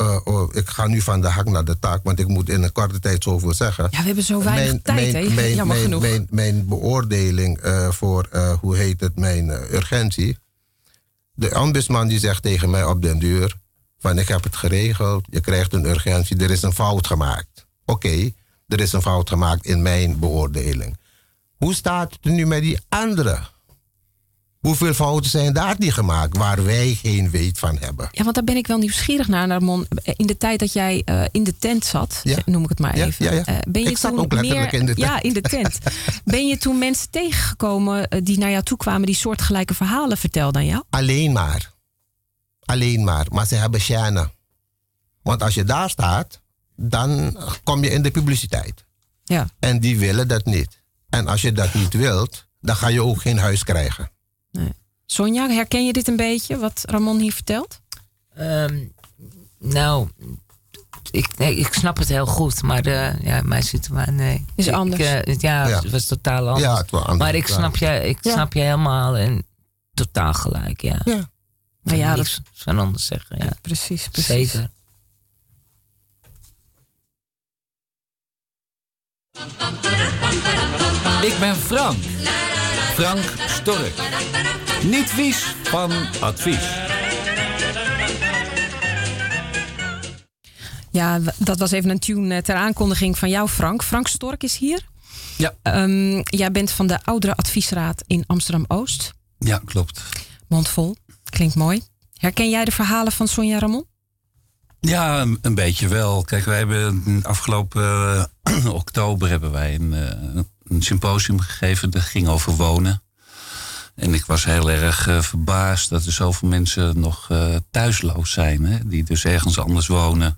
ik ga nu van de hak naar de tak, want ik moet in een korte tijd zoveel zeggen. Ja, we hebben zo weinig tijd, hè? Jammer genoeg. Mijn beoordeling voor, mijn urgentie. De ombudsman die zegt tegen mij op den duur van ik heb het geregeld, je krijgt een urgentie, er is een fout gemaakt. Oké, er is een fout gemaakt in mijn beoordeling. Hoe staat het nu met die anderen? Hoeveel fouten zijn daar niet gemaakt waar wij geen weet van hebben? Ja, want daar ben ik wel nieuwsgierig naar, Ramon. In de tijd dat jij in de tent zat, noem ik het maar even. Ben je ik zat ook letterlijk in de tent. Ja, in de tent. Ben je toen mensen tegengekomen die naar jou toe kwamen, die soortgelijke verhalen vertelden aan jou? Alleen maar. Maar ze hebben gêne. Want als je daar staat, dan kom je in de publiciteit. Ja. En die willen dat niet. En als je dat niet wilt, dan ga je ook geen huis krijgen. Nee. Sonja, herken je dit een beetje, wat Ramon hier vertelt? Ik snap het heel goed, maar mijn situatie, nee. Is anders. Het was totaal anders. Ja, het was anders. Maar ik snap je helemaal en totaal gelijk, ja. Maar ja, niks van anders zeggen, ja. Precies. Zeker. Ik ben Frank. Frank Stork. Niet vies van advies. Ja, dat was even een tune ter aankondiging van jou, Frank. Frank Stork is hier. Ja. Jij bent van de Oudere Adviesraad in Amsterdam-Oost. Ja, klopt. Mondvol. Klinkt mooi. Herken jij de verhalen van Sonja Ramon? Ja, een beetje wel. Kijk, wij hebben afgelopen oktober hebben wij een symposium gegeven. Dat ging over wonen. En ik was heel erg verbaasd dat er zoveel mensen nog thuisloos zijn. Hè? Die dus ergens anders wonen.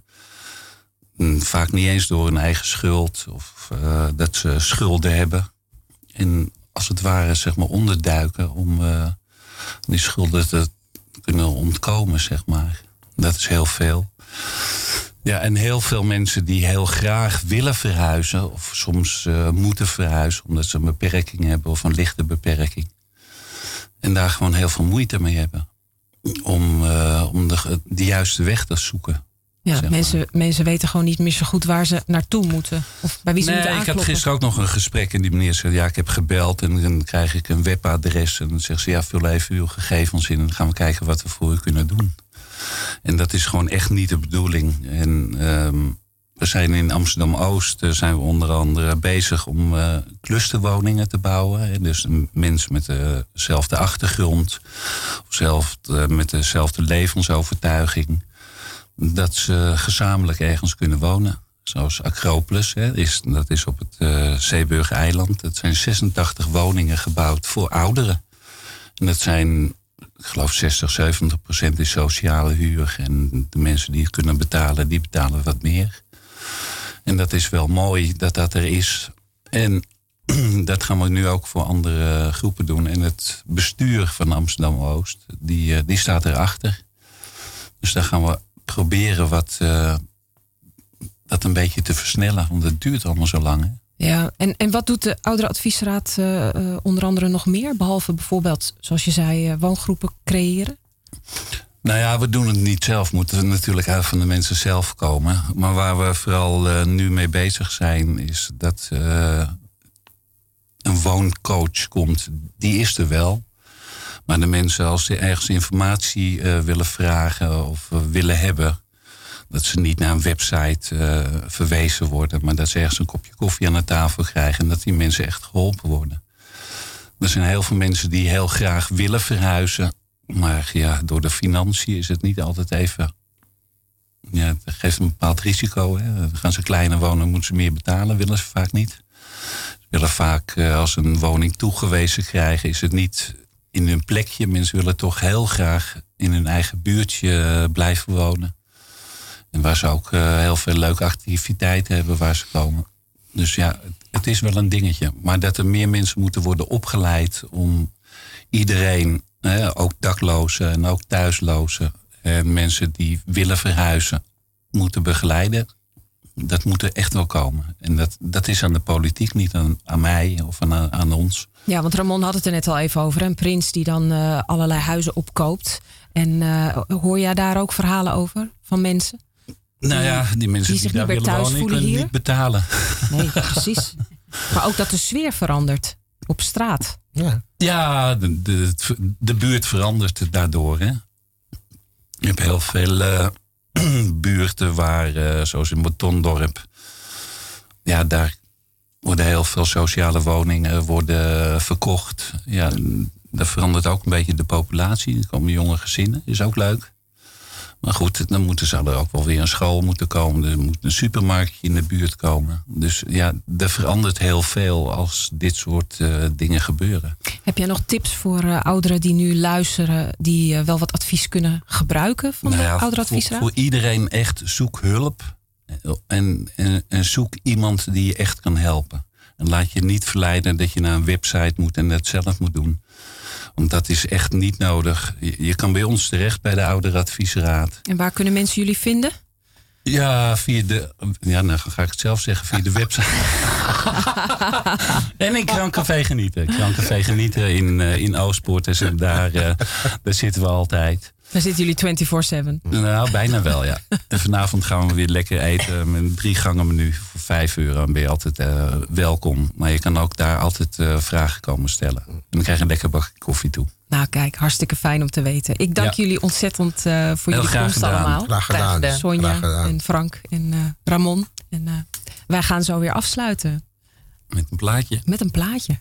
Vaak niet eens door hun eigen schuld. Of dat ze schulden hebben. En als het ware zeg maar onderduiken om die schulden te kunnen ontkomen, zeg maar. Dat is heel veel. Ja, en heel veel mensen die heel graag willen verhuizen. Of soms moeten verhuizen omdat ze een beperking hebben of een lichte beperking. En daar gewoon heel veel moeite mee hebben. Om de juiste weg te zoeken. Ja, mensen weten gewoon niet meer zo goed waar ze naartoe moeten. Of bij wie ze moeten aankloppen. Ik had gisteren ook nog een gesprek en die meneer zei, ja, ik heb gebeld en dan krijg ik een webadres. En dan zegt ze, ja, vul even uw gegevens in en dan gaan we kijken wat we voor u kunnen doen. En dat is gewoon echt niet de bedoeling. En we zijn in Amsterdam-Oost zijn we onder andere bezig om clusterwoningen te bouwen. En dus mensen met dezelfde achtergrond, of met dezelfde levensovertuiging, dat ze gezamenlijk ergens kunnen wonen. Zoals Acropolis, dat is op het Zeeburg-eiland. Dat zijn 86 woningen gebouwd voor ouderen. En dat zijn, ik geloof 60-70% is sociale huur. En de mensen die het kunnen betalen, die betalen wat meer. En dat is wel mooi dat dat er is. En dat gaan we nu ook voor andere groepen doen. En het bestuur van Amsterdam-Oost, die staat erachter. Dus daar gaan we proberen dat een beetje te versnellen. Want het duurt allemaal zo lang. Hè? Ja, en wat doet de Oudere Adviesraad onder andere nog meer? Behalve bijvoorbeeld, zoals je zei, woongroepen creëren? Nou ja, we doen het niet zelf. Moeten natuurlijk uit van de mensen zelf komen. Maar waar we vooral nu mee bezig zijn, is dat een wooncoach komt. Die is er wel. Maar de mensen, als ze ergens informatie willen vragen of willen hebben, dat ze niet naar een website verwezen worden, maar dat ze ergens een kopje koffie aan de tafel krijgen en dat die mensen echt geholpen worden. Er zijn heel veel mensen die heel graag willen verhuizen, maar ja, door de financiën is het niet altijd even. Ja, het geeft een bepaald risico. Hè. Dan gaan ze kleiner wonen, moeten ze meer betalen, willen ze vaak niet. Ze willen vaak, als ze een woning toegewezen krijgen, is het niet in hun plekje. Mensen willen toch heel graag in hun eigen buurtje blijven wonen. En waar ze ook heel veel leuke activiteiten hebben waar ze komen. Dus ja, het is wel een dingetje. Maar dat er meer mensen moeten worden opgeleid om iedereen, ook daklozen en ook thuislozen, en mensen die willen verhuizen, moeten begeleiden. Dat moet er echt wel komen. En dat is aan de politiek, niet aan mij of aan ons. Ja, want Ramon had het er net al even over. Een prins die dan allerlei huizen opkoopt. En hoor jij daar ook verhalen over van mensen? Nou ja, die mensen die zich daar niet meer willen thuis wonen, die voelen kunnen hier? niet betalen. Nee, precies. Maar ook dat de sfeer verandert op straat. Ja, de buurt verandert daardoor. Hè? Je hebt heel veel buurten waar, zoals in Betondorp... Ja, daar worden heel veel sociale woningen worden verkocht. Ja, dat verandert ook een beetje de populatie. Er komen jonge gezinnen, is ook leuk. Maar goed, dan zou er ook wel weer een school moeten komen. Er moet een supermarktje in de buurt komen. Dus ja, er verandert heel veel als dit soort dingen gebeuren. Heb jij nog tips voor ouderen die nu luisteren... die wel wat advies kunnen gebruiken van de ouderadviesraad? Voor iedereen echt zoek hulp. En zoek iemand die je echt kan helpen. En laat je niet verleiden dat je naar een website moet en dat zelf moet doen. Want dat is echt niet nodig. Je kan bij ons terecht bij de ouderadviesraad. En waar kunnen mensen jullie vinden? Ja, dan ga ik het zelf zeggen, via de website. En in Krancafé Genieten. Krancafé Genieten in Oostpoort. Dus daar zitten we altijd. Daar zitten jullie 24/7. Nou, bijna wel, ja. En vanavond gaan we weer lekker eten met een 3 gangen menu voor €5. Dan ben je altijd welkom. Maar je kan ook daar altijd vragen komen stellen. En dan krijg je een lekker bakje koffie toe. Nou kijk, hartstikke fijn om te weten. Ik dank jullie ontzettend voor jullie komst allemaal. Graag gedaan. Sonja en Frank en Ramon. En wij gaan zo weer afsluiten. Met een plaatje. Met een plaatje.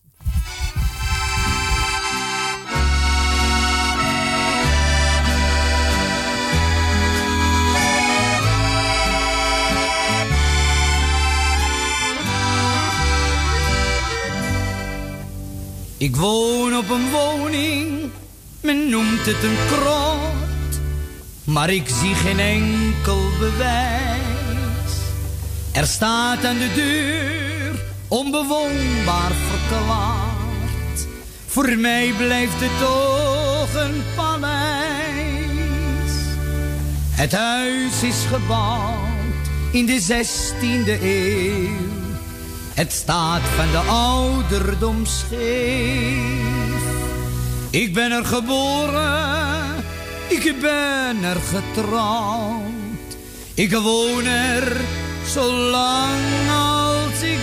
Ik woon op een woning, men noemt het een krot, maar ik zie geen enkel bewijs. Er staat aan de deur, onbewoonbaar verklaard. Voor mij blijft het toch een paleis. Het huis is gebouwd in de 16e eeuw. Het staat van de ouderdom scheef. Ik ben er geboren, ik ben er getrouwd. Ik woon er zolang als ik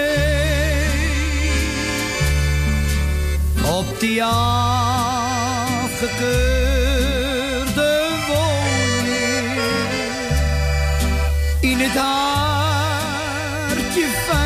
leef. Op die afgekeurde woning, in het hartje van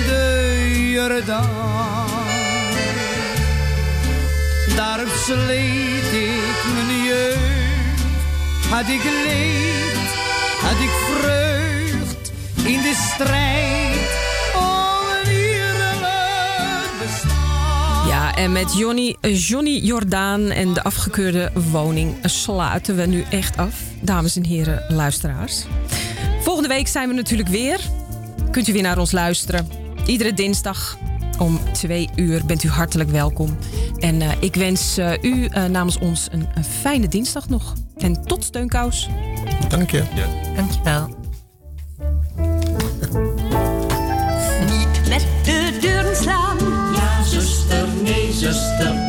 daarop sleet ik mijn jeugd. Had ik leed, had ik vreugd in de strijd om een eerlijk bestaan. Ja, en met Johnny Jordaan en de afgekeurde woning sluiten we nu echt af. Dames en heren, luisteraars. Volgende week zijn we natuurlijk weer. Kunt u weer naar ons luisteren. Iedere dinsdag om 2 uur bent u hartelijk welkom. En ik wens u namens ons een fijne dinsdag nog. En tot Steunkous. Dank je. Ja. Dank je wel. Niet met de deuren slaan. Ja, zuster, nee, zuster.